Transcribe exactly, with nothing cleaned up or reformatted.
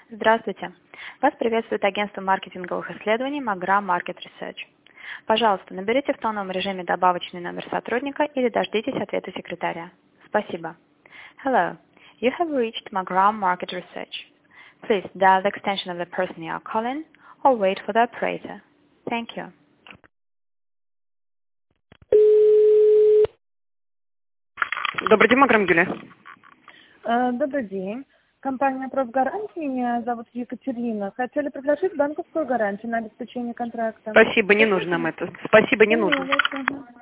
Здравствуйте. Вас приветствует агентство маркетинговых исследований Magram Market Research. Пожалуйста, наберите в тоновом режиме добавочный номер сотрудника или дождитесь ответа секретаря. Спасибо. Hello. You have reached Magram Market Research. Please dial the extension of the person you are calling or wait for the operator. Thank you. Добрый день, Magram Юлия. Э, Добрый день. Компания «Профгарантия». Меня зовут Екатерина. Хотели предложить банковскую гарантию на обеспечение контракта. Спасибо, не нужно нам это. Спасибо, не нужно. Поняла вас, ага.